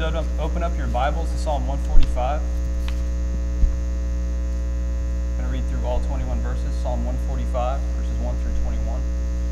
open up your Bibles to Psalm 145. I'm going to read through all 21 verses. Psalm 145, verses 1 through 21.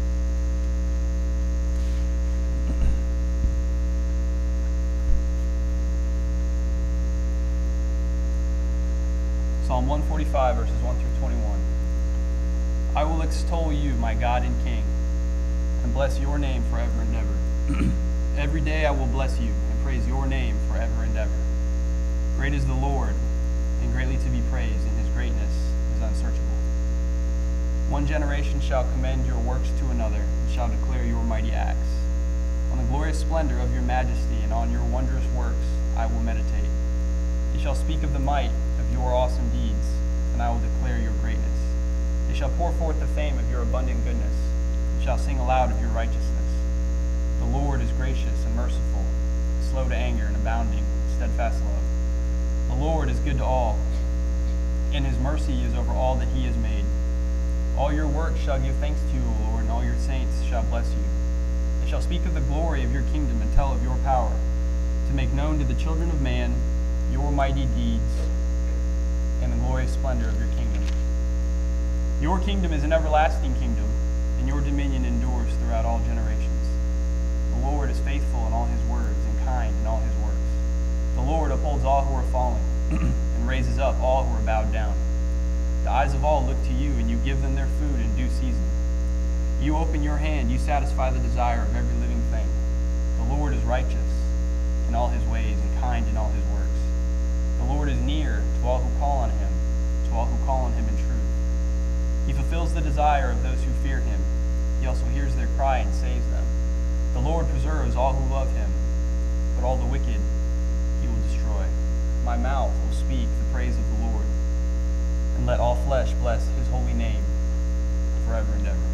Psalm 145, verses 1 through 21. I will extol you, my God and King, and bless your name forever and ever. Every day I will bless you and praise your name forever and ever. Great is the Lord, and greatly to be praised, and his greatness is unsearchable. One generation shall commend your works to another, and shall declare your mighty acts. On the glorious splendor of your majesty, and on your wondrous works I will meditate. They shall speak of the might of your awesome deeds, and I will declare your greatness. They shall pour forth the fame of your abundant goodness, and shall sing aloud of your righteousness. The Lord is gracious and merciful, slow to anger and abounding in steadfast love. The Lord is good to all, and his mercy is over all that he has made. All your works shall give thanks to you, O Lord, and all your saints shall bless you. They shall speak of the glory of your kingdom and tell of your power, to make known to the children of man your mighty deeds and the glorious splendor of your kingdom. Your kingdom is an everlasting kingdom, and your dominion endures throughout all generations. The Lord is faithful in all his words and kind in all his works. The Lord upholds all who are falling and raises up all who are bowed down. The eyes of all look to you, and you give them their food in due season. You open your hand, you satisfy the desire of every living thing. The Lord is righteous in all his ways and kind in all his works. The Lord is near to all who call on him, to all who call on him in truth. He fulfills the desire of those who fear him. He also hears their cry and saves them. The Lord preserves all who love him, but all the wicked he will destroy. My mouth will speak the praise of the Lord, and let all flesh bless his holy name forever and ever.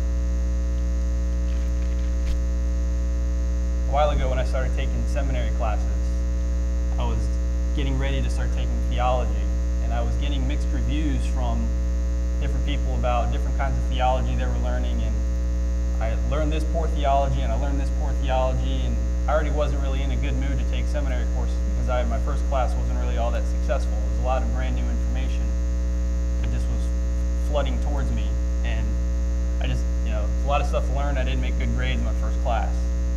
A while ago when I started taking seminary classes, I was getting ready to start taking theology, and I was getting mixed reviews from different people about different kinds of theology they were learning, and I learned this poor theology, and I learned this poor theology, and I already wasn't really in a good mood to take seminary courses because my first class wasn't really all that successful. It was a lot of brand new information that just was flooding towards me, and I just, it's a lot of stuff to learn. I didn't make good grades in my first class.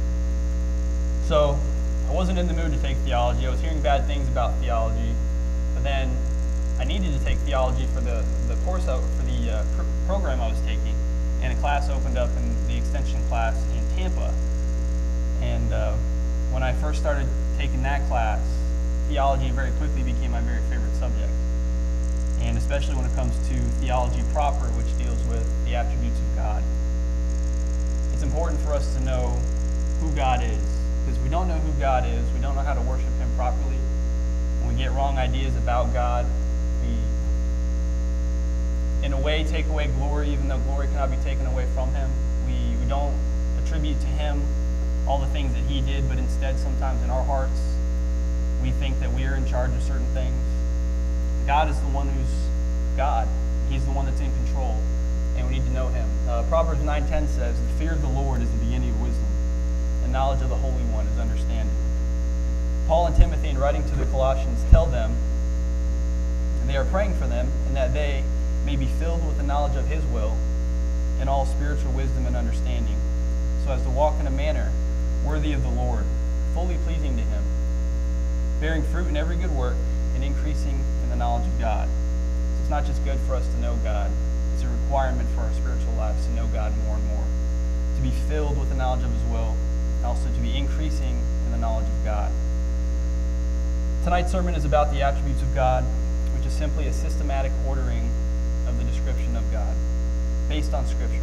So I wasn't in the mood to take theology. I was hearing bad things about theology, but then I needed to take theology for the course, for the program I was taking, and a class opened up in the extension class in Tampa. And when I first started taking that class, theology very quickly became my very favorite subject. And especially when it comes to theology proper, which deals with the attributes of God. It's important for us to know who God is, because we don't know who God is, we don't know how to worship him properly. When we get wrong ideas about God, we, in a way, take away glory, even though glory cannot be taken away from him. We don't attribute to him all the things that he did, but instead, sometimes in our hearts, we think that we are in charge of certain things. God is the one who's God. He's the one that's in control, and we need to know him. Proverbs 9:10 says, "The fear of the Lord is the beginning of wisdom, and knowledge of the Holy One is understanding." Paul and Timothy, in writing to the Colossians, tell them, and they are praying for them, and that they may be filled with the knowledge of his will and all spiritual wisdom and understanding, so as to walk in a manner worthy of the Lord, fully pleasing to him, bearing fruit in every good work and increasing in the knowledge of God. So it's not just good for us to know God, it's a requirement for our spiritual lives to know God more and more, to be filled with the knowledge of his will, and also to be increasing in the knowledge of God. Tonight's sermon is about the attributes of God, which is simply a systematic ordering of the description of God, based on Scripture.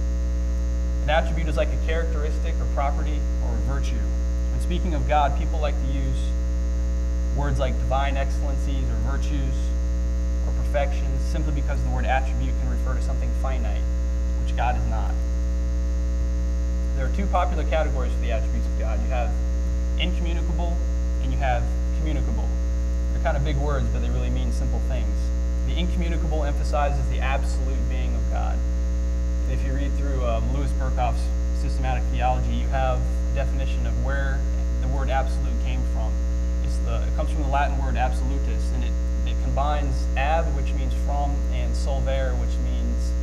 An attribute is like a characteristic or property or a virtue. When speaking of God, people like to use words like divine excellencies or virtues or perfections simply because the word attribute can refer to something finite, which God is not. There are two popular categories for the attributes of God. You have incommunicable and you have communicable. They're kind of big words, but they really mean simple things. The incommunicable emphasizes the absolute being of God. If you read through Louis Berkhof's systematic theology, you have a definition of where the word absolute came from. It's it comes from the Latin word absolutus, and it combines ab, which means from, and solvere, which means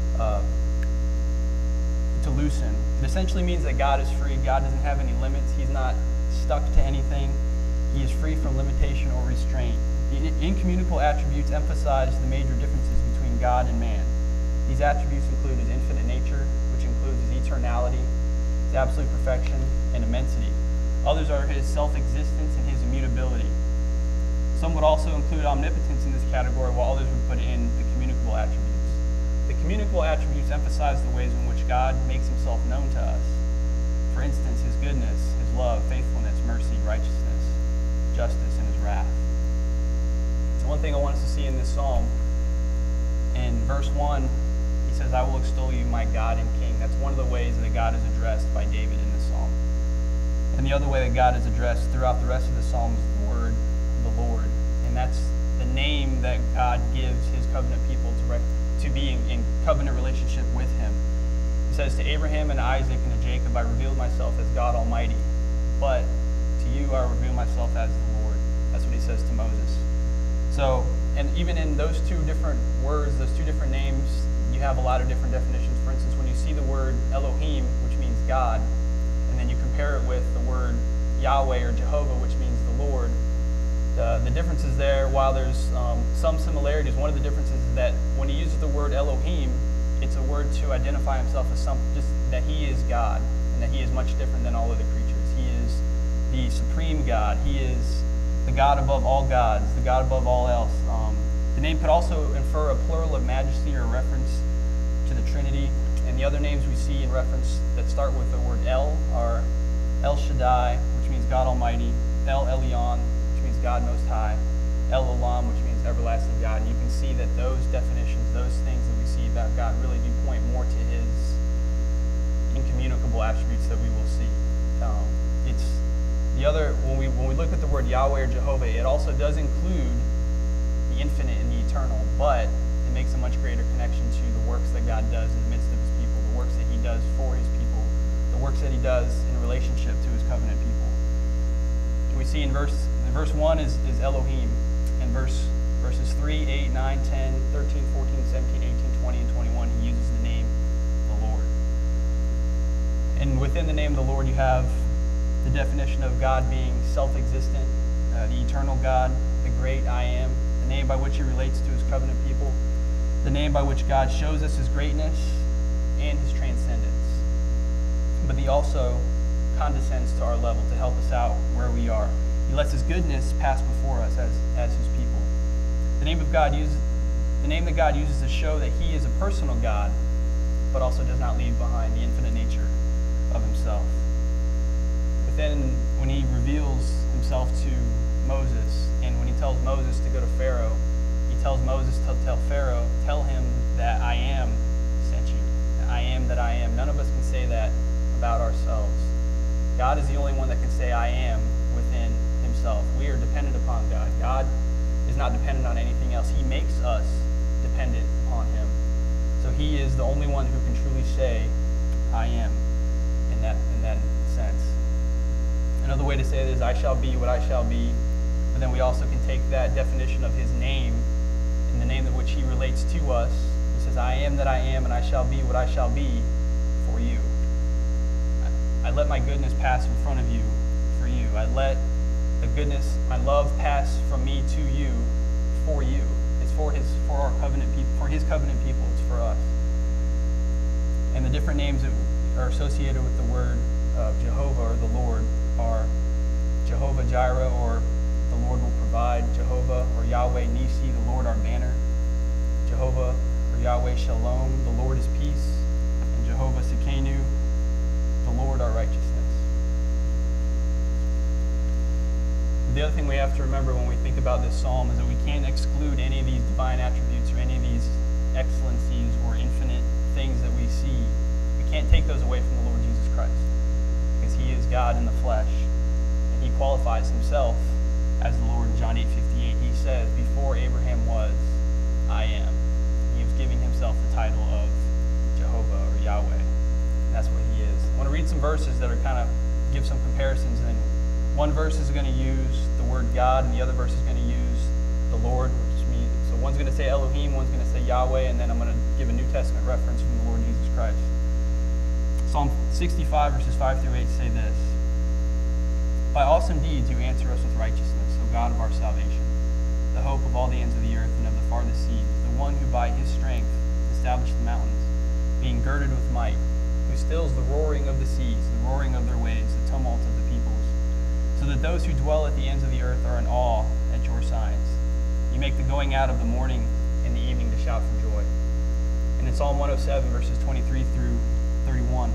to loosen. It essentially means that God is free. God doesn't have any limits. He's not stuck to anything. He is free from limitation or restraint. The incommunicable attributes emphasize the major differences between God and man. These attributes include his infinite nature, which includes his eternality, his absolute perfection, and immensity. Others are his self-existence and his immutability. Some would also include omnipotence in this category, while others would put in the communicable attributes. The communicable attributes emphasize the ways in which God makes himself known to us. For instance, his goodness, his love, faithfulness, mercy, righteousness, justice, and his wrath. So one thing I want us to see in this psalm, in verse 1, he says, I will extol you, my God and King. That's one of the ways that God is addressed by David in this psalm. And the other way that God is addressed throughout the rest of the psalm is the word, the Lord. And that's the name that God gives his covenant people to be in covenant relationship with him. He says, to Abraham and Isaac and to Jacob, I revealed myself as God Almighty. But to you, I reveal myself as the Lord. That's what he says to Moses. So, and even in those two different words, those two different names, you have a lot of different definitions. For instance, when you see the word Elohim, which means God, and then you compare it with the word Yahweh or Jehovah, which means the Lord, the differences there, while there's some similarities, one of the differences is that when he uses the word Elohim, it's a word to identify himself as just that he is God, and that he is much different than all other creatures. He is the supreme God. He is the God above all gods, the God above all else. The name could also infer a plural of majesty or reference to the Trinity. And the other names we see in reference that start with the word El are El Shaddai, which means God Almighty, El Elyon, which means God Most High, El Olam, which means everlasting God. And you can see that those definitions, those things that we see about God really do point more to his incommunicable attributes that we will see. It's the other, when we look at the word Yahweh or Jehovah, it also does include the infinite and the eternal, but it makes a much greater connection to the works that God does in the midst of his people, the works that he does for his people, the works that he does in relationship to his covenant people. We see in verse 1 is Elohim. In verses 3, 8, 9, 10, 13, 14, 17, 18, 20, and 21, he uses the name the Lord. And within the name of the Lord, you have the definition of God being self-existent, the eternal God, the great I am, the name by which he relates to his covenant people, the name by which God shows us his greatness and his transcendence. But he also condescends to our level to help us out where we are. He lets his goodness pass before us as his people. The name that God uses to show that he is a personal God, but also does not leave behind the infinite nature of himself. But then when he reveals himself to Moses, and when he tells Moses to go to Pharaoh, he tells Moses to tell Pharaoh, tell him that I am sent you. I am that I am. None of us can say that about ourselves. God is the only one that can say I am within himself. We are dependent upon God. God is not dependent on anything else. He makes us dependent upon him. So he is the only one who can truly say I am in that sense. Another way to say it is I shall be what I shall be. But then we also can take that definition of his name and the name in which he relates to us. He says, I am that I am, and I shall be what I shall be for you. I let my goodness pass in front of you for you. I let the goodness, my love pass from me to you for you. It's for our covenant people, for his covenant people. It's for us. And the different names that are associated with the word Jehovah or the Lord are Jehovah Jireh, or the Lord will provide, Jehovah or Yahweh Nisi, the Lord our banner, Jehovah or Yahweh Shalom, the Lord is peace, and Jehovah Sekenu, the Lord our righteousness. The other thing we have to remember when we think about this psalm is that we can't exclude any of these divine attributes or any of these excellencies or infinite things that we see. We can't take those away from the Lord Jesus Christ, because he is God in the flesh, and he qualifies himself as the Lord in John 8:58. He says, before Abraham was, I am. He was giving himself the title of Jehovah or Yahweh. And that's what he is. I want to read some verses that are kind of give some comparisons, and then One verse is going to use the word God, and the other verse is going to use the Lord, which means, so one's going to say Elohim, one's going to say Yahweh, and then I'm going to give a New Testament reference from the Lord Jesus Christ. Psalm 65, verses 5 through 8 say this: By awesome deeds you answer us with righteousness, O God of our salvation, the hope of all the ends of the earth and of the farthest seas, the one who by his strength established the mountains, being girded with might, who stills the roaring of the seas, the roaring of their waves, the tumult of the peoples, so that those who dwell at the ends of the earth are in awe at your signs. You make the going out of the morning and the evening to shout for joy. And in Psalm 107, verses 23 through 31,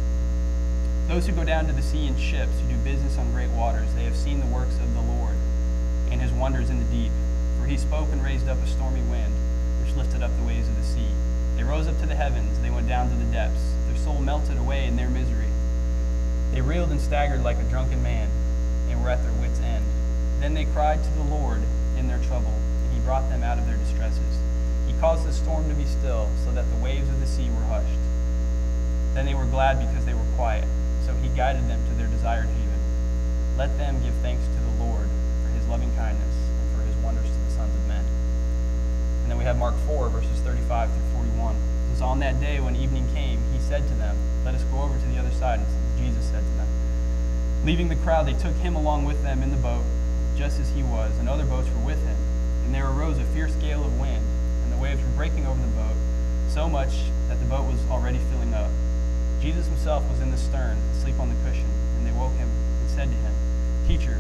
those who go down to the sea in ships, who do business on great waters, they have seen the works of the Lord and his wonders in the deep. For he spoke and raised up a stormy wind, which lifted up the waves of the sea. They rose up to the heavens, they went down to the depths. Their soul melted away in their misery. They reeled and staggered like a drunken man, and were at their wits' end. Then they cried to the Lord in their trouble, and he brought them out of their distresses. He caused the storm to be still, so that the waves of the sea were hushed. Then they were glad because they were quiet, so he guided them to their desired haven. Let them give thanks to the Lord for his loving kindness and for his wonders to the sons of men. And then we have Mark 4, verses 35 through 41. It says, On that day when evening came, he said to them, Let us go over to the other side. And Jesus said to them. Leaving the crowd, they took him along with them in the boat, just as he was, and other boats were with him. And there arose a fierce gale of wind, and the waves were breaking over the boat, so much that the boat was already filling up. Jesus himself was in the stern, asleep on the cushion, and they woke him and said to him, Teacher,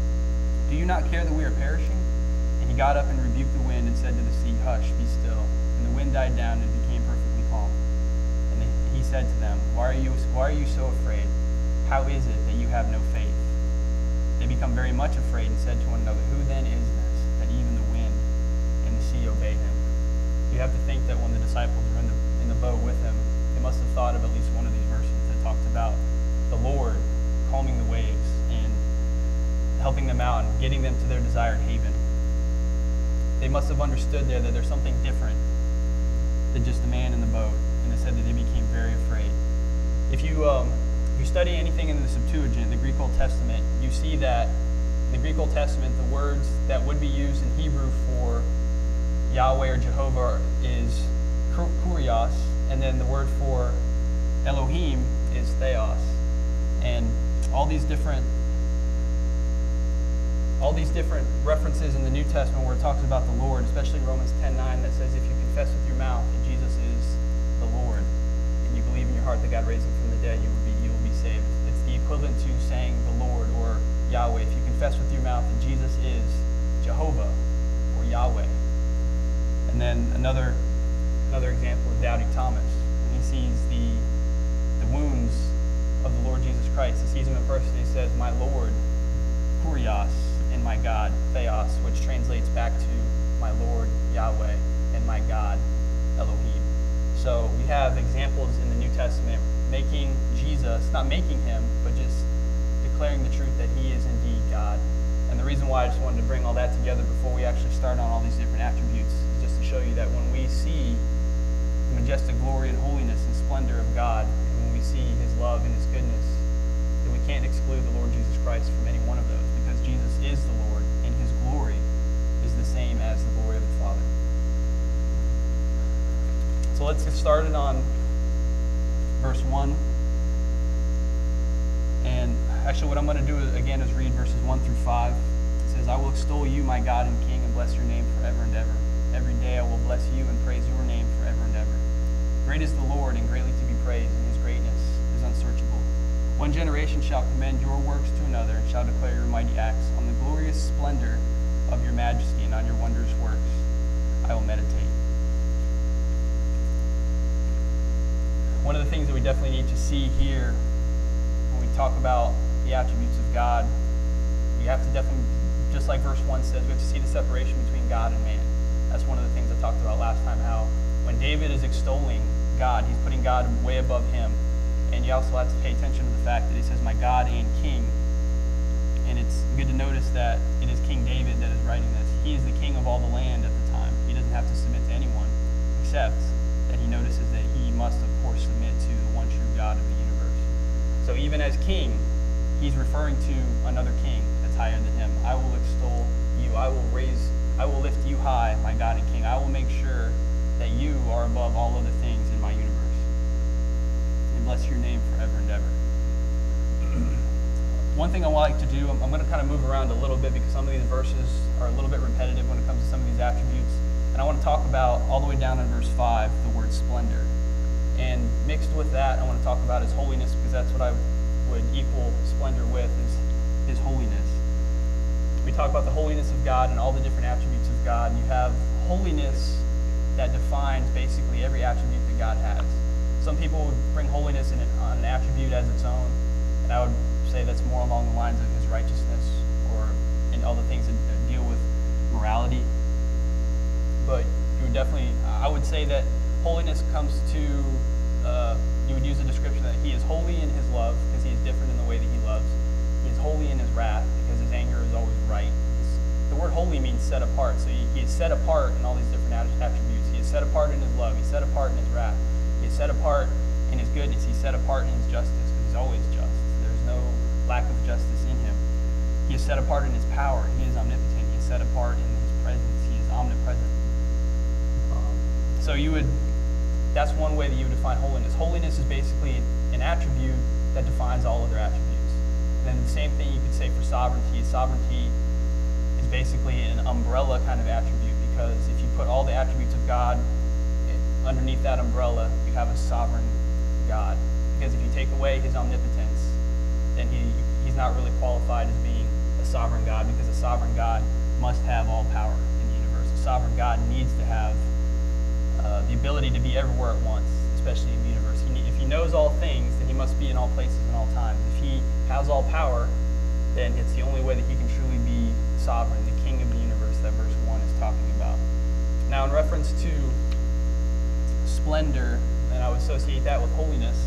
do you not care that we are perishing? And he got up and rebuked the wind and said to the sea, Hush, be still. And the wind died down and became perfectly calm. And he said to them, Why are you so afraid? How is it that you have no faith? They become very much afraid and said to one another, Who then is this, that even the wind and the sea obey him? You have to think that when the disciples were in the boat with him, they must have thought of at least one of these verses that talked about the Lord calming the waves and helping them out and getting them to their desired haven. They must have understood there that there's something different than just the man in the boat, and it said that they became very afraid. If you study anything in the Septuagint, the Greek Old Testament, you see that in the Greek Old Testament, the words that would be used in Hebrew for Yahweh or Jehovah is kurios, and then the word for Elohim is theos. And all these different references in the New Testament where it talks about the Lord, especially Romans 10:9, that says if you confess with your mouth that Jesus is the Lord and you believe in your heart that God raised him from the dead, you will be saved. It's the equivalent to saying the Lord or Yahweh. If you confess with your mouth that Jesus is Jehovah or Yahweh. And then another example is doubting Thomas. When he sees the wounds of the Lord Jesus Christ, he sees him in person, he says, My Lord, kurios, and my God, theos, which translates back to my Lord, Yahweh, and my God, Elohim. So we have examples in the New Testament making Jesus, not making him, but just declaring the truth that he is indeed God. And the reason why I just wanted to bring all that together before we actually start on all these different attributes is just to show you that when we see the majestic glory and holiness and splendor of God, and when we see his love and his goodness, that we can't exclude the Lord Jesus Christ from any one of those, because Jesus is the Lord, and his glory is the same as the glory of the Father. So let's get started on verse 1. And actually what I'm going to do again is read verses 1 through 5. It says, I will extol you, my God and King, and bless your name forever and ever. Every day I will bless you and praise your name forever and ever. Great is the Lord, and greatly to be praised, and his greatness is unsearchable. One generation shall commend your works to another, and shall declare your mighty acts. On the glorious splendor of your majesty, and on your wondrous works I will meditate. One of the things that we definitely need to see here when we talk about the attributes of God, we have to definitely, just like verse 1 says, we have to see the separation between God and man. That's one of the things I talked about last time, how when David is extolling God, he's putting God way above him. And you also have to pay attention to the fact that he says, my God and King. And it's good to notice that it is King David that is writing this. He is the king of all the land at the time. He doesn't have to submit to anyone, except that he notices that he must, of course, submit to the one true God of the universe. So even as king, he's referring to another king that's higher than him. I will extol you. I will lift you high, my God and King. I will make sure that you are above all other things in my universe. And bless your name forever and ever. One thing I like to do, I'm going to kind of move around a little bit because some of these verses are a little bit repetitive when it comes to some of these attributes. And I want to talk about, all the way down in verse 5, the word splendor. And mixed with that, I want to talk about his holiness, because that's what I would equal splendor with, is his holiness. We talk about the holiness of God and all the different attributes of God. You have holiness that defines basically every attribute that God has. Some people would bring holiness on an attribute as its own, and I would say that's more along the lines of his righteousness or in all the things that deal with morality. But you would definitely, I would say that holiness comes to, you would use a description that he is holy in his love, because he is different in the way that he loves. He is holy in his wrath, because his anger is always right. The word holy means set apart, so he is set apart in all these different attributes. He is set apart in his love. He's set apart in his wrath. He is set apart in his goodness. He's set apart in his justice, because he's always just. There's no lack of justice in him. He is set apart in his power. He is omnipotent. He is set apart in his presence. He is omnipresent. So that's one way that you would define holiness. Holiness is basically an attribute that defines all other attributes. And then the same thing you could say for sovereignty. Sovereignty is basically an umbrella kind of attribute, because if you put all the attributes of God underneath that umbrella, you have a sovereign God. Because if you take away his omnipotence, then he's not really qualified as being a sovereign God, because a sovereign God must have all power in the universe. A sovereign God needs to have the ability to be everywhere at once, especially in the universe. If he knows all things, then he must be in all places and all times. If he has all power, then it's the only way that he can truly be sovereign, the king of the universe that verse 1 is talking about. Now, in reference to splendor, and I would associate that with holiness,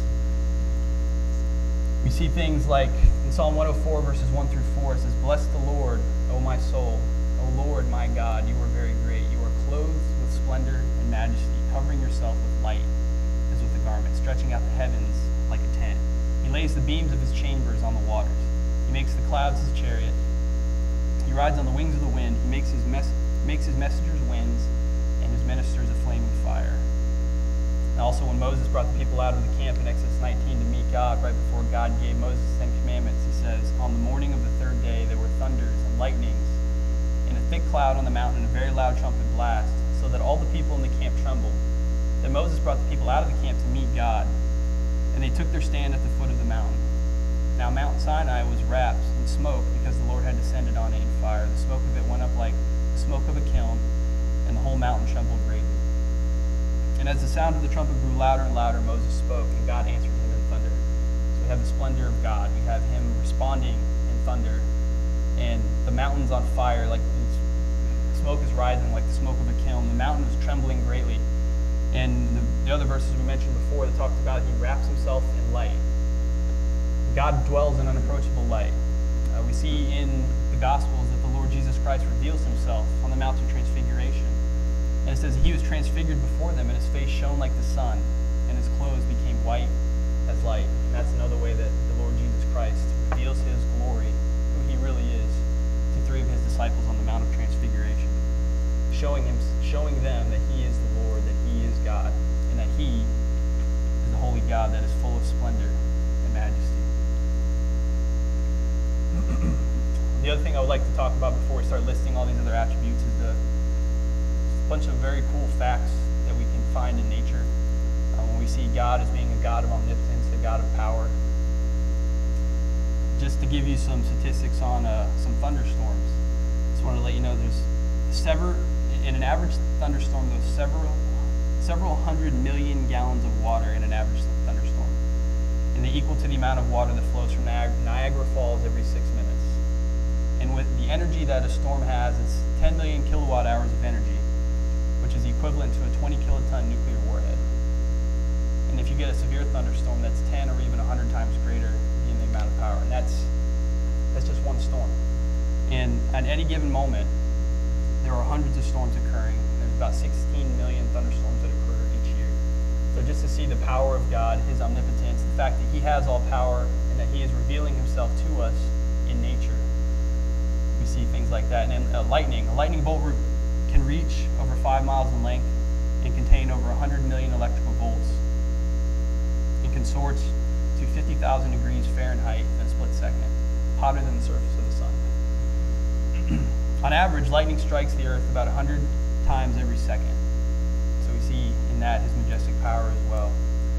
we see things like in Psalm 104, verses 1 through 4, it says, "Bless the Lord, O my soul. O Lord, my God, you are very great. You are clothed with splendor and majesty, covering yourself with light as with a garment, stretching out the heavens like a tent. He lays the beams of his chambers on the waters. He makes the clouds his chariot. He rides on the wings of the wind. He makes his messengers winds and his ministers a flaming fire." And also, when Moses brought the people out of the camp in Exodus 19 to meet God, right before God gave Moses the 10 Commandments, he says, "On the morning of the third day there were thunders and lightnings, and a thick cloud on the mountain, and a very loud trumpet blast, so that all the people in the camp trembled. Then Moses brought the people out of the camp to meet God, and they took their stand at the foot of the mountain. Now Mount Sinai was wrapped in smoke, because the Lord had descended on it in fire. The smoke of it went up like the smoke of a kiln, and the whole mountain trembled greatly. And as the sound of the trumpet grew louder and louder, Moses spoke, and God answered him in thunder." So we have the splendor of God. We have him responding in thunder, and the mountain's on fire, like the smoke is rising like the smoke of a kiln. The mountain is trembling greatly. And the other verses we mentioned before that talked about he wraps himself in light. God dwells in unapproachable light. We see in the Gospels that the Lord Jesus Christ reveals himself on the Mount of Transfiguration. And it says he was transfigured before them, and his face shone like the sun, and his clothes became white as light. And that's another way that the Lord Jesus Christ reveals his glory, who he really is, to three of his disciples on the Mount of Transfiguration, showing them that he is the Lord, that he is God, and that he is the holy God that is full of splendor and majesty. The other thing I would like to talk about before we start listing all these other attributes is a bunch of very cool facts that we can find in nature. When we see God as being a God of omnipotence, a God of power. Just to give you some statistics on some thunderstorms. Just wanted to let you know in an average thunderstorm, there's several hundred million gallons of water in an average thunderstorm. And they equal to the amount of water that flows from Niagara Falls every 6 minutes. And with the energy that a storm has, it's 10 million kilowatt hours of energy, which is equivalent to a 20 kiloton nuclear warhead. And if you get a severe thunderstorm, that's 10 or even 100 times greater in the amount of power. And that's just one storm. And at any given moment, there are hundreds of storms occurring. There's about 16 million thunderstorms that occur each year. So just to see the power of God, his omnipotence, the fact that he has all power and that he he is revealing himself to us in nature. We see things like that. And then lightning. A lightning bolt can reach over 5 miles in length and contain over 100 million electrical volts. It can soar to 50,000 degrees Fahrenheit in a split second, hotter than the surface of the sun. On average, lightning strikes the earth about 100 times every second. So we see in that his majestic power as well.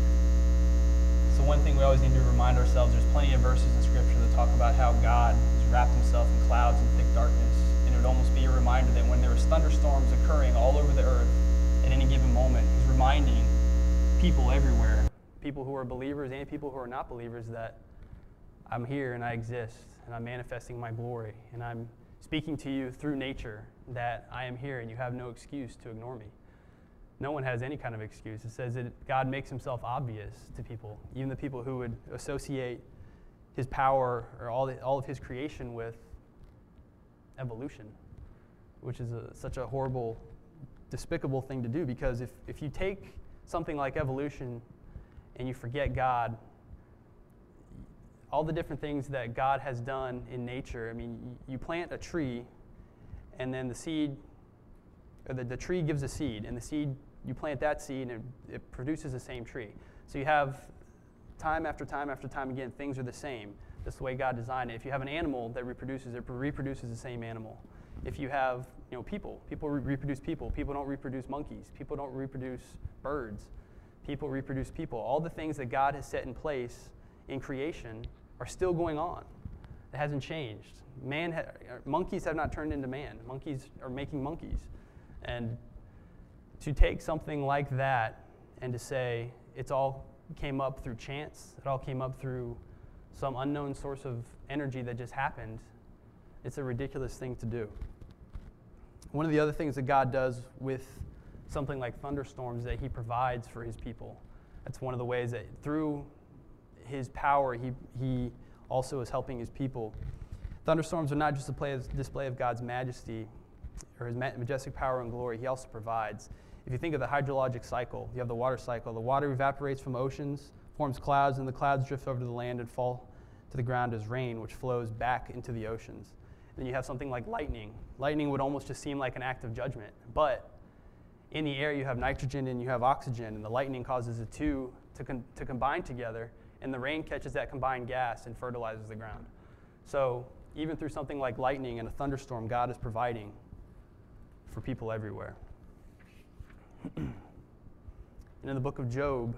So one thing we always need to remind ourselves, there's plenty of verses in Scripture that talk about how God has wrapped himself in clouds and thick darkness. And it would almost be a reminder that when there was thunderstorms occurring all over the earth at any given moment, he's reminding people everywhere, people who are believers and people who are not believers, that I'm here and I exist and I'm manifesting my glory and I'm speaking to you through nature that I am here and you have no excuse to ignore me. No one has any kind of excuse. It says that God makes himself obvious to people, even the people who would associate his power or all of his creation with evolution, which is such a horrible, despicable thing to do, because if you take something like evolution and you forget God, all the different things that God has done in nature. I mean, you plant a tree, and then the seed, or the tree gives a seed, and the seed, you plant that seed, and it produces the same tree. So you have time after time after time again, things are the same. That's the way God designed it. If you have an animal that reproduces, it reproduces the same animal. If you have, people reproduce people. People don't reproduce monkeys. People don't reproduce birds. People reproduce people. All the things that God has set in place in creation are still going on. It hasn't changed. Monkeys have not turned into man. Monkeys are making monkeys. And to take something like that and to say it's all came up through chance, it all came up through some unknown source of energy that just happened, it's a ridiculous thing to do. One of the other things that God does with something like thunderstorms is that he provides for his people. That's one of the ways that through his power, he also is helping his people. Thunderstorms are not just a display of God's majesty or his majestic power and glory. He also provides. If you think of the hydrologic cycle, you have the water cycle. The water evaporates from oceans, forms clouds, and the clouds drift over to the land and fall to the ground as rain, which flows back into the oceans. Then you have something like lightning. Lightning would almost just seem like an act of judgment. But in the air, you have nitrogen and you have oxygen, and the lightning causes the two to combine together, and the rain catches that combined gas and fertilizes the ground. So even through something like lightning and a thunderstorm, God is providing for people everywhere. And in the book of Job,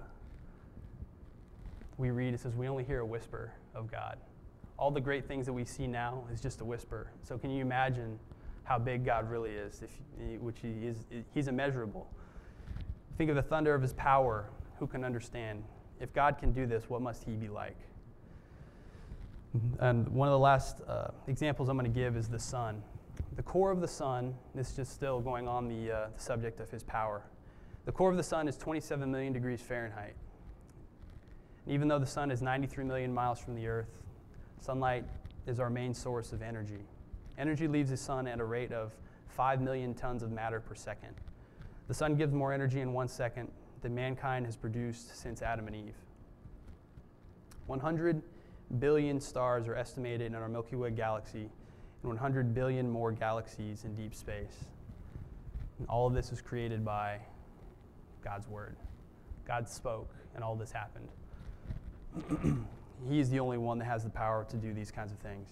we read, it says, we only hear a whisper of God. All the great things that we see now is just a whisper. So can you imagine how big God really is, which he's immeasurable. Think of the thunder of his power. Who can understand? If God can do this, what must he be like? And one of the last examples I'm going to give is the sun. The core of the sun, this is just still going on the subject of his power. The core of the sun is 27 million degrees Fahrenheit. And even though the sun is 93 million miles from the earth, sunlight is our main source of energy. Energy leaves the sun at a rate of 5 million tons of matter per second. The sun gives more energy in 1 second than mankind has produced since Adam and Eve. 100 billion stars are estimated in our Milky Way galaxy, and 100 billion more galaxies in deep space. And all of this was created by God's word. God spoke, and all this happened. He's the only one that has the power to do these kinds of things.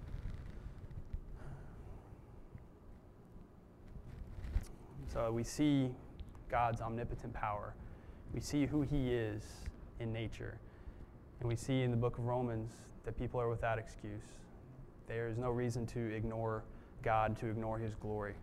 So we see God's omnipotent power. We see who he is in nature. And we see in the book of Romans that people are without excuse. There is no reason to ignore God, to ignore his glory.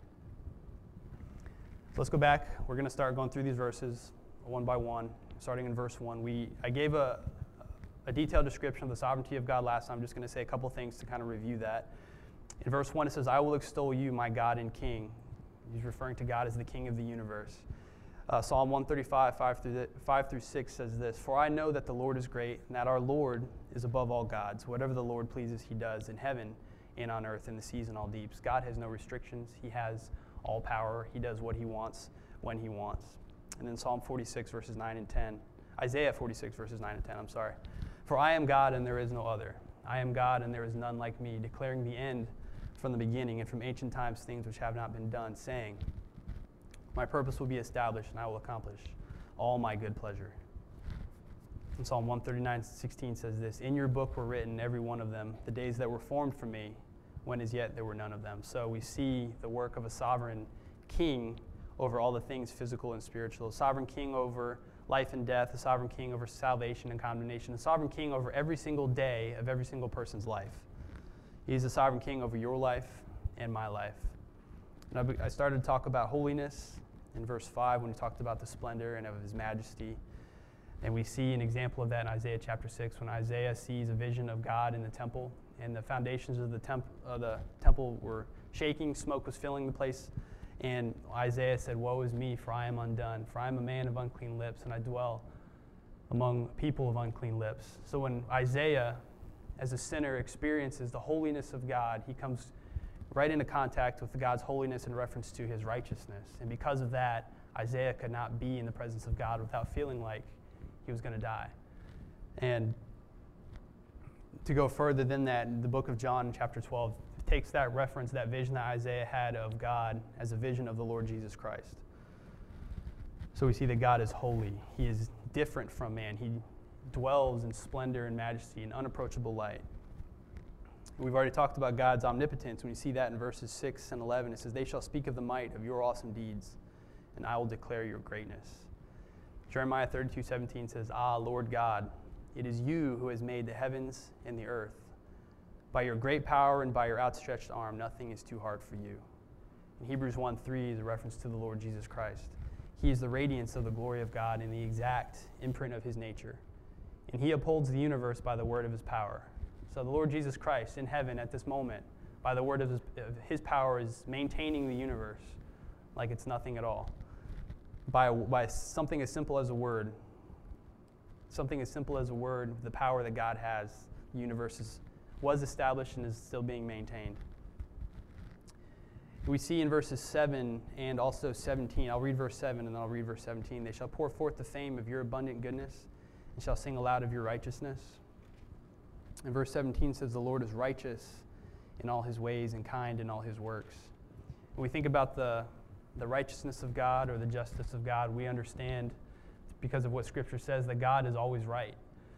So let's go back. We're going to start going through these verses one by one, starting in verse 1. I gave a detailed description of the sovereignty of God last time. I'm just going to say a couple things to kind of review that. In verse 1, it says, I will extol you, my God and King. He's referring to God as the King of the universe. Psalm 135, 5 through 6 says this, For I know that the Lord is great, and that our Lord is above all gods. Whatever the Lord pleases, he does, in heaven and on earth, in the seas and all deeps. God has no restrictions. He has all power. He does what he wants, when he wants. And then Psalm 46, verses 9 and 10. Isaiah 46, verses 9 and 10, I'm sorry. For I am God and there is no other. I am God and there is none like me, declaring the end from the beginning and from ancient times things which have not been done, saying, my purpose will be established and I will accomplish all my good pleasure. And Psalm 139:16 says this, in your book were written, every one of them, the days that were formed for me, when as yet there were none of them. So we see the work of a sovereign king over all the things physical and spiritual, a sovereign king over life and death, a sovereign king over salvation and condemnation, a sovereign king over every single day of every single person's life. He's a sovereign king over your life and my life. And I started to talk about holiness in verse 5 when we talked about the splendor and of his majesty. And we see an example of that in Isaiah chapter 6 when Isaiah sees a vision of God in the temple, and the foundations of the temple were shaking, smoke was filling the place. And Isaiah said, woe is me, for I am undone, for I am a man of unclean lips, and I dwell among people of unclean lips. So when Isaiah, as a sinner, experiences the holiness of God, he comes right into contact with God's holiness in reference to his righteousness. And because of that, Isaiah could not be in the presence of God without feeling like he was going to die. And to go further than that, the book of John, chapter 12, takes that reference, that vision that Isaiah had of God as a vision of the Lord Jesus Christ. So we see that God is holy. He is different from man. He dwells in splendor and majesty and unapproachable light. We've already talked about God's omnipotence. When you see that in verses 6 and 11, it says, they shall speak of the might of your awesome deeds, and I will declare your greatness. Jeremiah 32:17 says, ah, Lord God, it is you who has made the heavens and the earth. By your great power and by your outstretched arm, nothing is too hard for you. And Hebrews 1:3 is a reference to the Lord Jesus Christ. He is the radiance of the glory of God and the exact imprint of his nature. And he upholds the universe by the word of his power. So the Lord Jesus Christ in heaven at this moment, by the word of his power, is maintaining the universe like it's nothing at all. By something as simple as a word. Something as simple as a word, the power that God has, the universe was established and is still being maintained. We see in verses 7 and also 17, I'll read verse 7 and then I'll read verse 17. They shall pour forth the fame of your abundant goodness and shall sing aloud of your righteousness. And verse 17 says, the Lord is righteous in all his ways and kind in all his works. When we think about the righteousness of God or the justice of God, we understand, because of what Scripture says, that God is always right.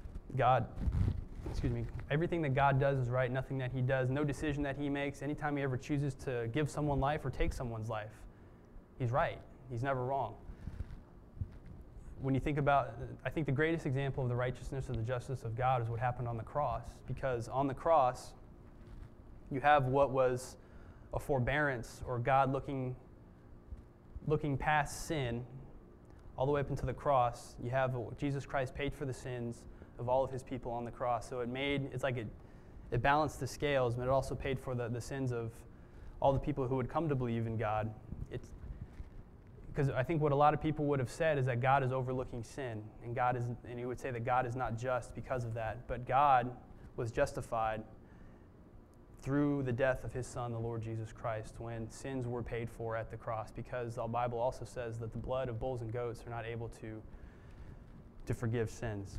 Everything that God does is right, nothing that he does, no decision that he makes, anytime he ever chooses to give someone life or take someone's life, he's right. He's never wrong. When you think about, I think the greatest example of the righteousness or the justice of God is what happened on the cross, because on the cross, you have what was a forbearance or God looking past sin all the way up into the cross. You have Jesus Christ paid for the sins of all of his people on the cross. So it balanced the scales, but it also paid for the sins of all the people who would come to believe in God. Because I think what a lot of people would have said is that God is overlooking sin, and he would say that God is not just because of that. But God was justified through the death of his Son, the Lord Jesus Christ, when sins were paid for at the cross, because the Bible also says that the blood of bulls and goats are not able to forgive sins.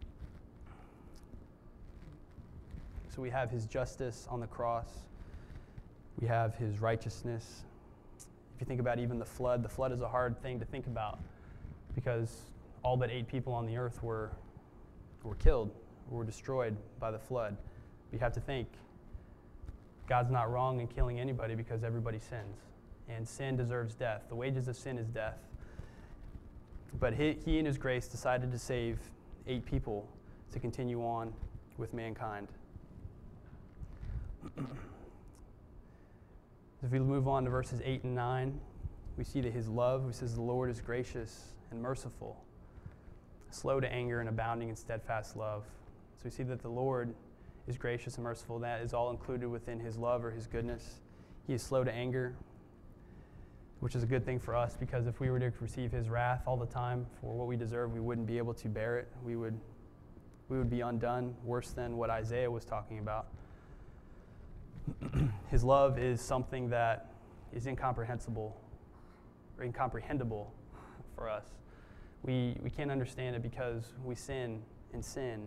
So we have his justice on the cross. We have his righteousness. If you think about even the flood is a hard thing to think about because all but 8 people on the earth were killed, were destroyed by the flood. But you have to think, God's not wrong in killing anybody because everybody sins. And sin deserves death. The wages of sin is death. But he in his grace decided to save 8 people to continue on with mankind. If we move on to verses 8 and 9, we see that his love, which says the Lord is gracious and merciful, slow to anger and abounding in steadfast love. So we see that the Lord is gracious and merciful. That is all included within his love or his goodness. He is slow to anger, which is a good thing for us, because if we were to receive his wrath all the time for what we deserve, we wouldn't be able to bear it. We would be undone, worse than what Isaiah was talking about. His love is something that is incomprehensible or incomprehensible for us. We can't understand it because we sin, and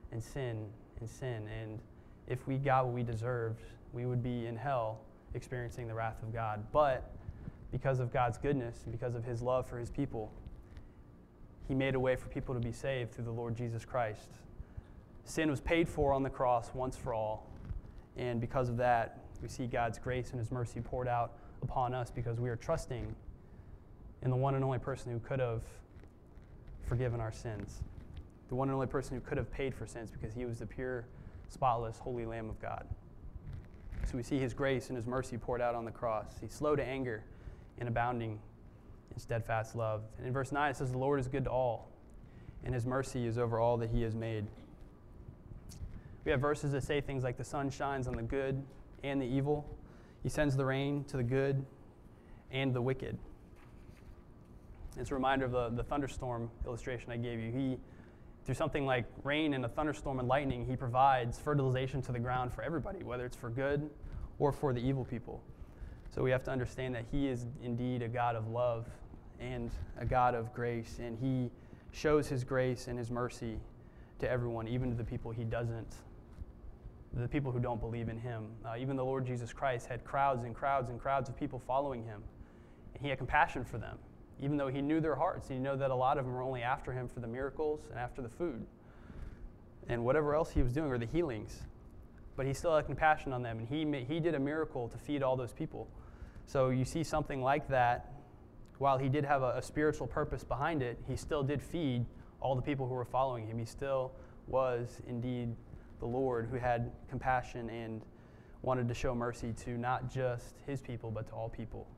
and sin and sin. And if we got what we deserved, we would be in hell experiencing the wrath of God. But because of God's goodness and because of his love for his people, he made a way for people to be saved through the Lord Jesus Christ. Sin was paid for on the cross once for all. And because of that, we see God's grace and his mercy poured out upon us because we are trusting in the one and only person who could have forgiven our sins. The one and only person who could have paid for sins because he was the pure, spotless, holy Lamb of God. So we see his grace and his mercy poured out on the cross. He's slow to anger and abounding in steadfast love. And in verse 9 it says, the Lord is good to all, and his mercy is over all that he has made. We have verses that say things like the sun shines on the good and the evil. He sends the rain to the good and the wicked. It's a reminder of the thunderstorm illustration I gave you. Through something like rain and a thunderstorm and lightning, he provides fertilization to the ground for everybody, whether it's for good or for the evil people. So we have to understand that he is indeed a God of love and a God of grace, and he shows his grace and his mercy to everyone, even to the people he doesn't, the people who don't believe in him. Even the Lord Jesus Christ had crowds and crowds and crowds of people following him, and he had compassion for them, even though he knew their hearts. He knew that a lot of them were only after him for the miracles and after the food and whatever else he was doing, or the healings. But he still had compassion on them, and he did a miracle to feed all those people. So you see something like that. While he did have a spiritual purpose behind it, he still did feed all the people who were following him. He still was indeed the Lord who had compassion and wanted to show mercy to not just his people, but to all people.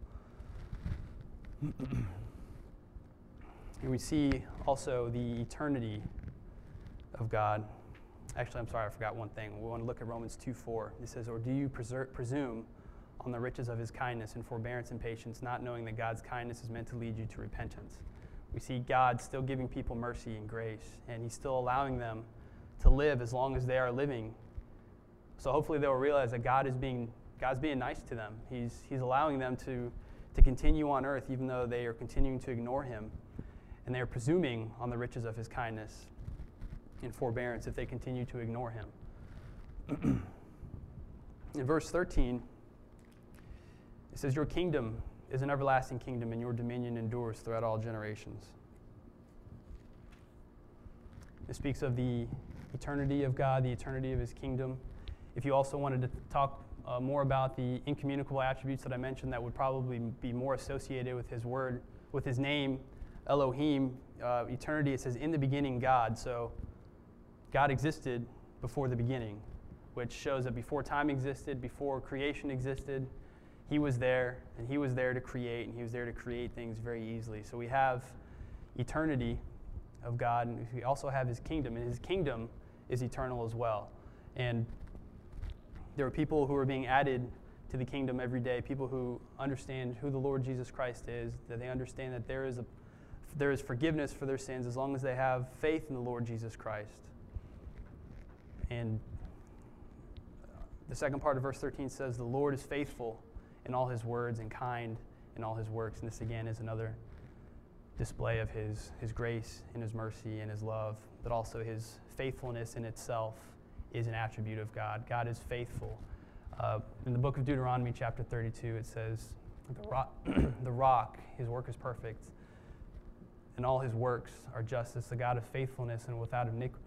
And we see also the eternity of God. Actually, I'm sorry, I forgot one thing. We want to look at Romans 2:4. It says, or do you presume on the riches of his kindness and forbearance and patience, not knowing that God's kindness is meant to lead you to repentance? We see God still giving people mercy and grace, and he's still allowing them to live as long as they are living. So hopefully they'll realize that God's being nice to them. He's allowing them to continue on earth, even though they are continuing to ignore him, and they are presuming on the riches of his kindness and forbearance if they continue to ignore him. In verse 13, it says, your kingdom is an everlasting kingdom, and your dominion endures throughout all generations. It speaks of the eternity of God, the eternity of his kingdom. If you also wanted to talk more about the incommunicable attributes that I mentioned that would probably be more associated with his word, with his name, Elohim, eternity, it says, in the beginning, God. So God existed before the beginning, which shows that before time existed, before creation existed, he was there, and he was there to create, and he was there to create things very easily. So we have eternity of God, and we also have his kingdom, and his kingdom is eternal as well. And there are people who are being added to the kingdom every day, people who understand who the Lord Jesus Christ is, that they understand that there is forgiveness for their sins as long as they have faith in the Lord Jesus Christ. And the second part of verse 13 says, the Lord is faithful in all his words and kind in all his works. And this again is another display of his grace and his mercy and his love, but also his faithfulness in itself is an attribute of God. God is faithful. In the book of Deuteronomy, chapter 32, it says, the rock, his work is perfect, and all his works are justice. The God of faithfulness and without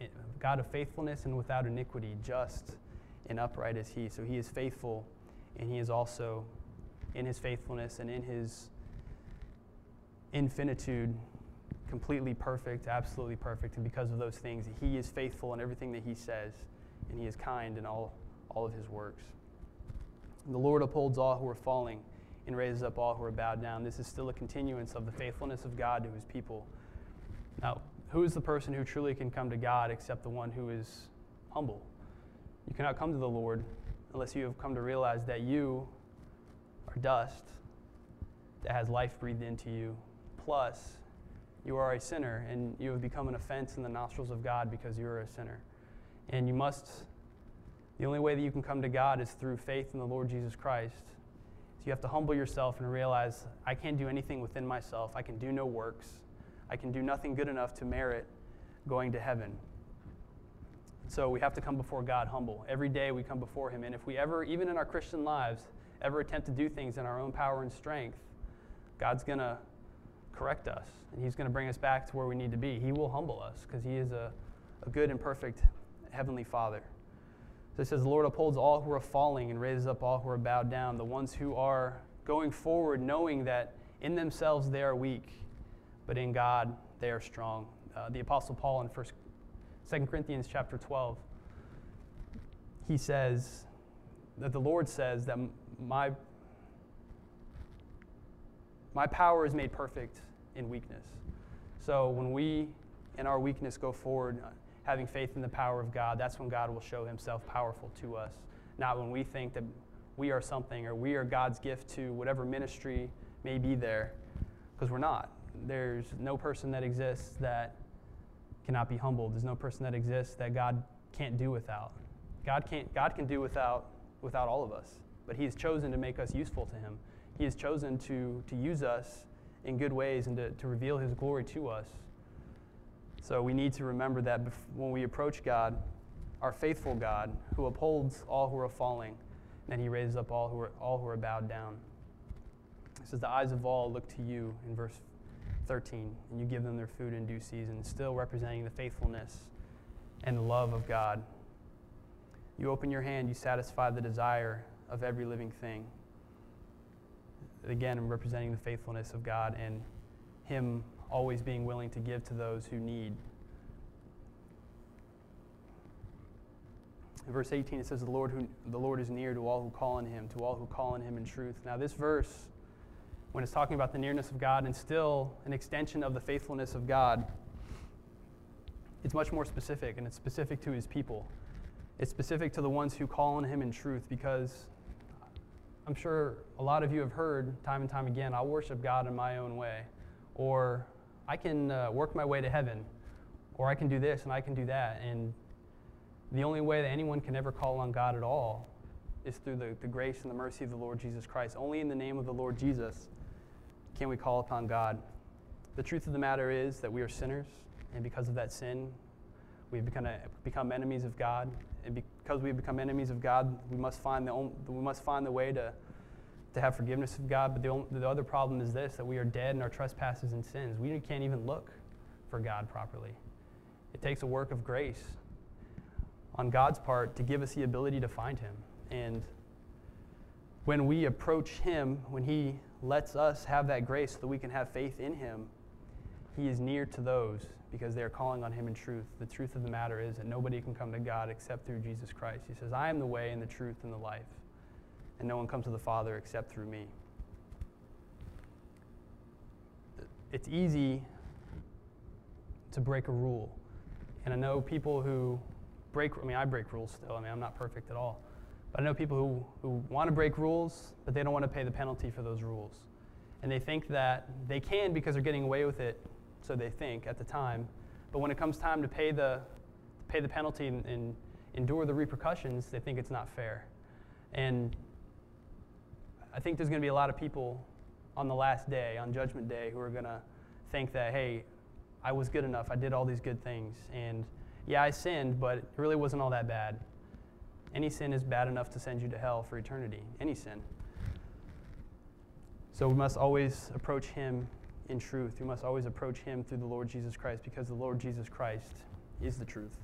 iniquity, just and upright is he. So he is faithful, and he is also, in his faithfulness and in his infinitude, completely perfect, absolutely perfect. And because of those things, he is faithful in everything that he says, and he is kind in all of his works. And the Lord upholds all who are falling and raises up all who are bowed down. This is still a continuance of the faithfulness of God to his people. Now, who is the person who truly can come to God except the one who is humble? You cannot come to the Lord unless you have come to realize that you are dust that has life breathed into you. Plus, you are a sinner, and you have become an offense in the nostrils of God because you are a sinner. And the only way that you can come to God is through faith in the Lord Jesus Christ. So you have to humble yourself and realize, I can't do anything within myself. I can do no works. I can do nothing good enough to merit going to heaven. So we have to come before God humble. Every day we come before him. And if we ever, even in our Christian lives, ever attempt to do things in our own power and strength, God's going to correct us. And he's going to bring us back to where we need to be. He will humble us because he is a good and perfect heavenly Father. So it says, the Lord upholds all who are falling and raises up all who are bowed down, the ones who are going forward knowing that in themselves they are weak, but in God they are strong. The Apostle Paul in 2 Corinthians chapter 12, he says that the Lord says that my power is made perfect in weakness. So when we in our weakness go forward, having faith in the power of God, that's when God will show himself powerful to us. Not when we think that we are something or we are God's gift to whatever ministry may be there, because we're not. There's no person that exists that cannot be humbled. There's no person that exists that God can't do without. God can do without all of us, but he has chosen to make us useful to him. He has chosen to use us in good ways and to reveal his glory to us. So we need to remember that when we approach God, our faithful God, who upholds all who are falling, and he raises up all who are bowed down. It says, the eyes of all look to you in verse 13, and you give them their food in due season, still representing the faithfulness and the love of God. You open your hand, you satisfy the desire of every living thing. Again, I'm representing the faithfulness of God and him always being willing to give to those who need. In verse 18, it says, the Lord is near to all who call on him, to all who call on him in truth. Now this verse, when it's talking about the nearness of God and still an extension of the faithfulness of God, it's much more specific, and it's specific to his people. It's specific to the ones who call on him in truth, because I'm sure a lot of you have heard time and time again, I'll worship God in my own way, or I can work my way to heaven, or I can do this and I can do that. And the only way that anyone can ever call on God at all is through the grace and the mercy of the Lord Jesus Christ. Only in the name of the Lord Jesus can we call upon God. The truth of the matter is that we are sinners, and because of that sin, we've become enemies of God. And because we've become enemies of God, we must find the way to have forgiveness of God. But the other problem is this, that we are dead in our trespasses and sins. We can't even look for God properly. It takes a work of grace on God's part to give us the ability to find him. And when we approach him, when he lets us have that grace so that we can have faith in him, he is near to those because they are calling on him in truth. The truth of the matter is that nobody can come to God except through Jesus Christ. He says, I am the way and the truth and the life, and no one comes to the Father except through me. It's easy to break a rule. And I know people who I break rules still. I'm not perfect at all. But I know people who want to break rules, but they don't want to pay the penalty for those rules. And they think that they can because they're getting away with it, so they think at the time. But when it comes time to pay the penalty and endure the repercussions, they think it's not fair. And I think there's going to be a lot of people on the last day, on Judgment Day, who are going to think that, hey, I was good enough, I did all these good things, and yeah, I sinned, but it really wasn't all that bad. Any sin is bad enough to send you to hell for eternity. Any sin. So we must always approach him in truth. We must always approach him through the Lord Jesus Christ, because the Lord Jesus Christ is the truth.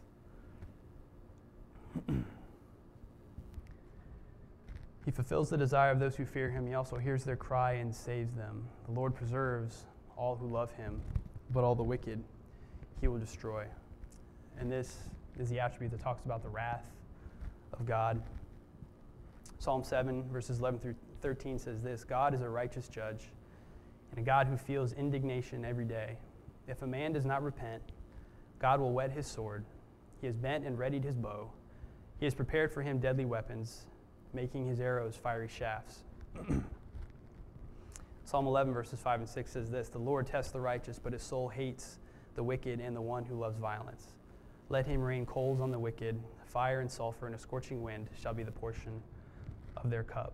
He fulfills the desire of those who fear him. He also hears their cry and saves them. The Lord preserves all who love him, but all the wicked he will destroy. And this is the attribute that talks about the wrath of God. Psalm 7, verses 11 through 13 says this, God is a righteous judge and a God who feels indignation every day. If a man does not repent, God will whet his sword. He has bent and readied his bow. He has prepared for him deadly weapons, making his arrows fiery shafts. Psalm 11, verses 5 and 6 says this, the Lord tests the righteous, but his soul hates the wicked and the one who loves violence. Let him rain coals on the wicked, fire and sulfur and a scorching wind shall be the portion of their cup.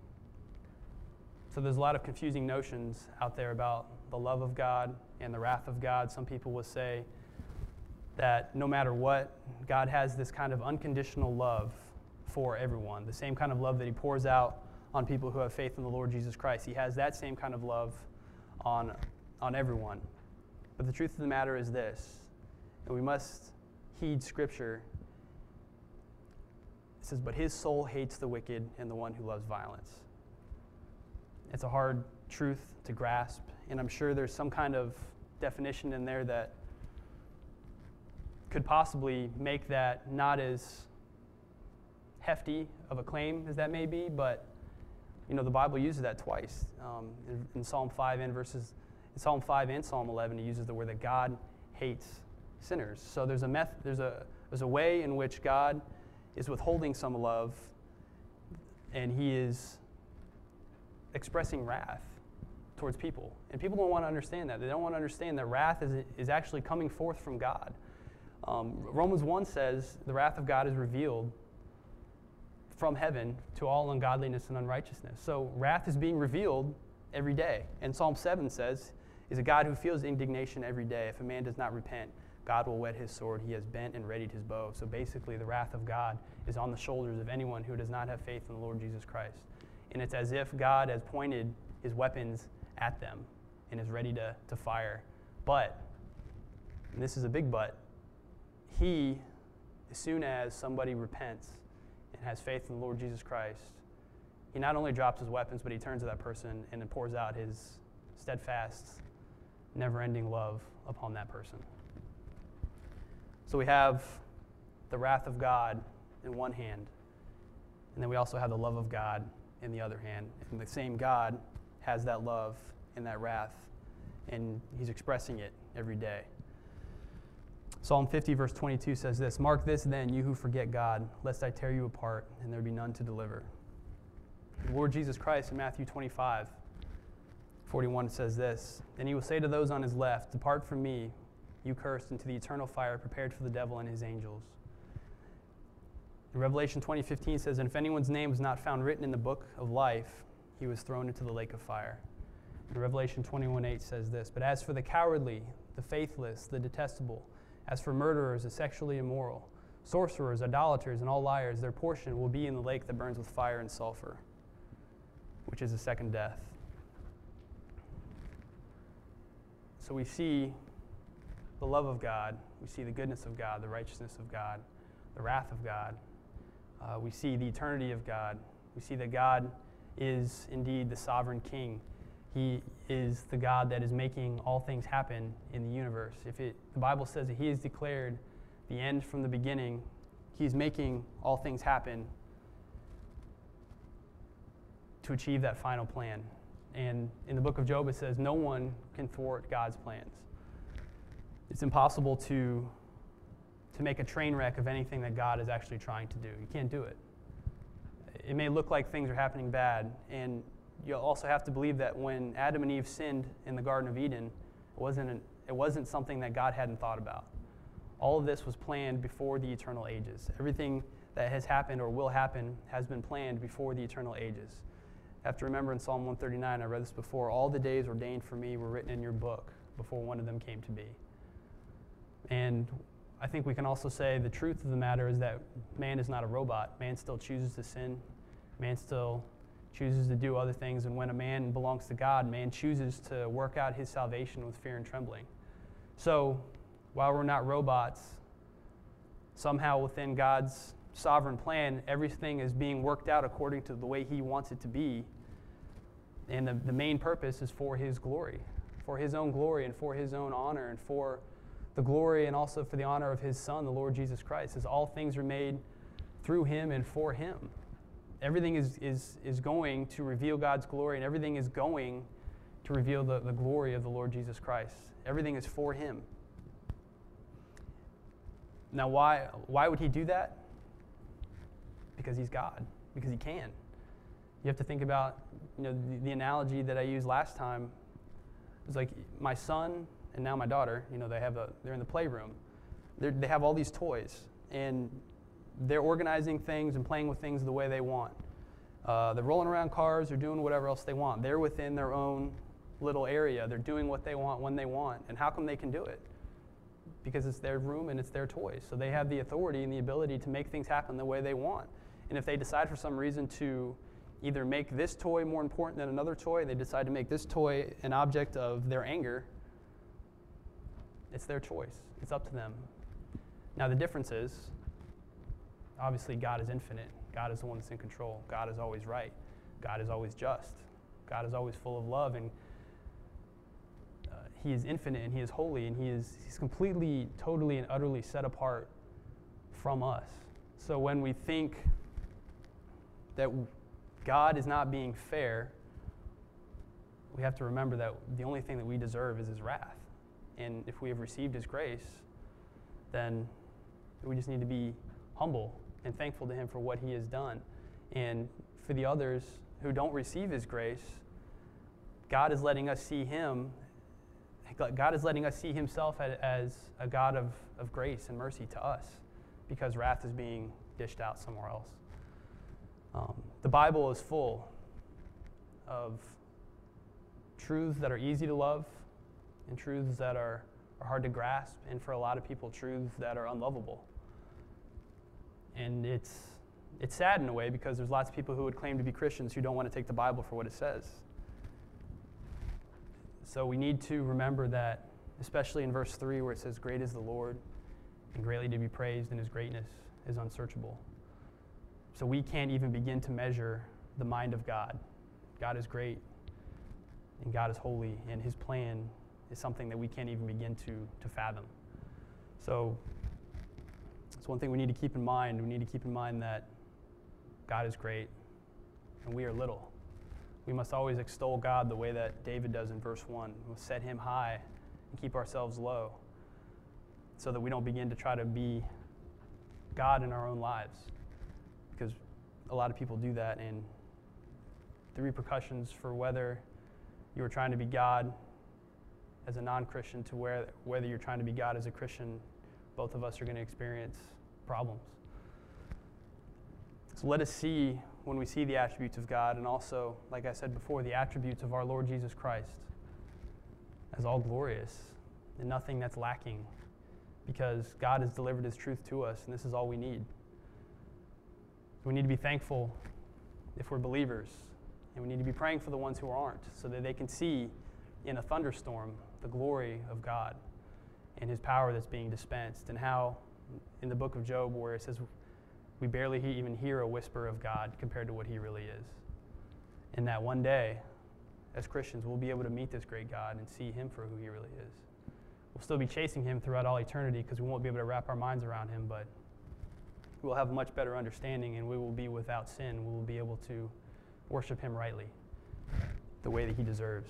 So there's a lot of confusing notions out there about the love of God and the wrath of God. Some people will say that no matter what, God has this kind of unconditional love for everyone, the same kind of love that he pours out on people who have faith in the Lord Jesus Christ. He has that same kind of love on everyone. But the truth of the matter is this, and we must heed Scripture. It says, but his soul hates the wicked and the one who loves violence. It's a hard truth to grasp, and I'm sure there's some kind of definition in there that could possibly make that not as hefty of a claim as that may be, but the Bible uses that twice in Psalm 5 and Psalm 11. It uses the word that God hates sinners. So there's a way in which God is withholding some love, and he is expressing wrath towards people. And people don't want to understand that. They don't want to understand that wrath is actually coming forth from God. Romans 1 says the wrath of God is revealed from heaven to all ungodliness and unrighteousness. So wrath is being revealed every day. And Psalm 7 says, is a God who feels indignation every day. If a man does not repent, God will whet his sword. He has bent and readied his bow. So basically, the wrath of God is on the shoulders of anyone who does not have faith in the Lord Jesus Christ. And it's as if God has pointed his weapons at them and is ready to fire. But, and this is a big but, he, as soon as somebody repents and has faith in the Lord Jesus Christ, he not only drops his weapons, but he turns to that person and then pours out his steadfast, never-ending love upon that person. So we have the wrath of God in one hand, and then we also have the love of God in the other hand. And the same God has that love and that wrath, and he's expressing it every day. Psalm 50, verse 22 says this, mark this then, you who forget God, lest I tear you apart, and there be none to deliver. The Lord Jesus Christ in Matthew 25, 41 says this, and he will say to those on his left, depart from me, you cursed, into the eternal fire prepared for the devil and his angels. In Revelation 20:15 says, and if anyone's name was not found written in the book of life, he was thrown into the lake of fire. And Revelation 21:8 says this, but as for the cowardly, the faithless, the detestable, as for murderers, the sexually immoral, sorcerers, idolaters, and all liars, their portion will be in the lake that burns with fire and sulfur, which is the second death. So we see the love of God, we see the goodness of God, the righteousness of God, the wrath of God. We see the eternity of God. We see that God is indeed the sovereign king. He is the God that is making all things happen in the universe. The Bible says that he has declared the end from the beginning. He's making all things happen to achieve that final plan. And in the book of Job, it says no one can thwart God's plans. It's impossible to make a train wreck of anything that God is actually trying to do. You can't do it. It may look like things are happening bad, and you'll also have to believe that when Adam and Eve sinned in the Garden of Eden, it wasn't something that God hadn't thought about. All of this was planned before the eternal ages. Everything that has happened or will happen has been planned before the eternal ages. I have to remember in Psalm 139, I read this before, all the days ordained for me were written in your book before one of them came to be. And I think we can also say the truth of the matter is that man is not a robot. Man still chooses to sin. Man still chooses to do other things. And when a man belongs to God, man chooses to work out his salvation with fear and trembling. So while we're not robots, somehow within God's sovereign plan, everything is being worked out according to the way he wants it to be. And the main purpose is for his glory, for his own glory and for his own honor and for the glory and also for the honor of his Son, the Lord Jesus Christ, as all things are made through him and for him. Everything is going to reveal God's glory, and everything is going to reveal the glory of the Lord Jesus Christ. Everything is for him. Now, why would he do that? Because he's God, because he can. You have to think about the analogy that I used last time. It's like my son and now my daughter, they're in the playroom. They have all these toys, and they're organizing things and playing with things the way they want. They're rolling around cars or doing whatever else they want. They're within their own little area. They're doing what they want when they want. And how come they can do it? because it's their room and it's their toys. So they have the authority and the ability to make things happen the way they want. And if they decide for some reason to either make this toy more important than another toy, they decide to make this toy an object of their anger, it's their choice. It's up to them. Now the difference is, obviously God is infinite. God is the one that's in control. God is always right. God is always just. God is always full of love, and He is infinite, and He is holy, and He's completely, totally, and utterly set apart from us. So when we think that God is not being fair, we have to remember that the only thing that we deserve is His wrath. And if we have received His grace, then we just need to be humble and thankful to Him for what He has done. And for the others who don't receive His grace, God is letting us see Him. God is letting us see Himself as a God of grace and mercy to us, because wrath is being dished out somewhere else. The Bible is full of truths that are easy to love and truths that are hard to grasp, and for a lot of people, truths that are unlovable. And it's sad in a way, because there's lots of people who would claim to be Christians who don't want to take the Bible for what it says. So we need to remember that, especially in verse 3 where it says, "Great is the Lord, and greatly to be praised, and His greatness is unsearchable." So we can't even begin to measure the mind of God. God is great, and God is holy, and His plan is something that we can't even begin to fathom. So it's one thing we need to keep in mind. We need to keep in mind that God is great, and we are little. We must always extol God the way that David does in verse 1. We'll set Him high and keep ourselves low, so that we don't begin to try to be God in our own lives, because a lot of people do that, and the repercussions for whether you are trying to be God as a non-Christian to whether you're trying to be God as a Christian, both of us are going to experience problems. So let us see, when we see the attributes of God, and also, like I said before, the attributes of our Lord Jesus Christ, as all glorious and nothing that's lacking, because God has delivered His truth to us, and this is all we need. We need to be thankful if we're believers, and we need to be praying for the ones who aren't, so that they can see in a thunderstorm the glory of God and His power that's being dispensed, and how in the book of Job, where it says we barely even hear a whisper of God compared to what He really is. And that one day, as Christians, we'll be able to meet this great God and see Him for who He really is. We'll still be chasing Him throughout all eternity, because we won't be able to wrap our minds around Him, but we'll have a much better understanding, and we will be without sin. We will be able to worship Him rightly, the way that He deserves.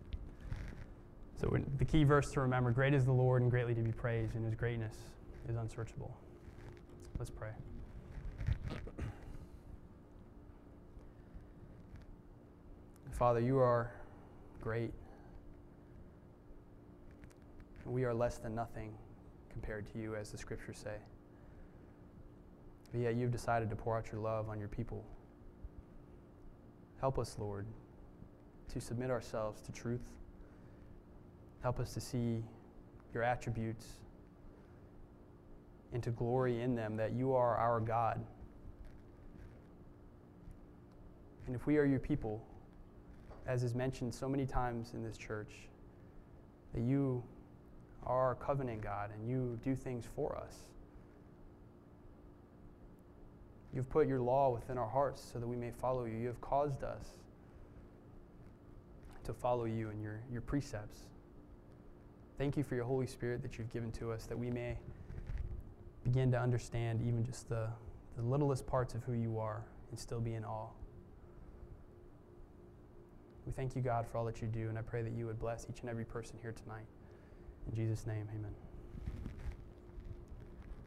So the key verse to remember: great is the Lord, and greatly to be praised, and His greatness is unsearchable. Let's pray. Father, You are great, and we are less than nothing compared to You, as the Scriptures say. But yet You've decided to pour out Your love on Your people. Help us, Lord, to submit ourselves to truth. Help us to see Your attributes and to glory in them, that You are our God. And if we are Your people, as is mentioned so many times in this church, that You are our covenant God, and You do things for us. You've put Your law within our hearts so that we may follow You. You have caused us to follow You and Your precepts. Thank You for Your Holy Spirit that You've given to us, that we may begin to understand even just the littlest parts of who You are and still be in awe. We thank You, God, for all that You do, and I pray that You would bless each and every person here tonight. In Jesus' name, amen.